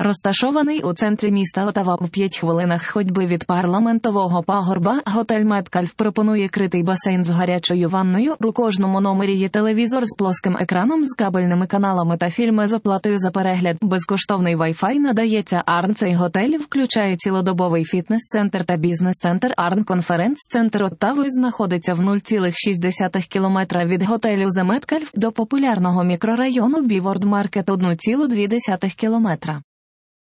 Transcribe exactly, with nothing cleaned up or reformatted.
Розташований у центрі міста Отава в п'ять хвилинах ходьби від парламентового пагорба, готель Меткальф пропонує критий басейн з гарячою ванною, у кожному номері є телевізор з плоским екраном з кабельними каналами та фільми з оплатою за перегляд. Безкоштовний Wi-Fi надається. Арн. Цей готель включає цілодобовий фітнес-центр та бізнес-центр. Арн конференц-центр Оттави знаходиться в нуль цілих шість десятих кілометра від готелю The Metcalf до популярного мікрорайону Біворд Маркет один цілих дві десятих кілометра.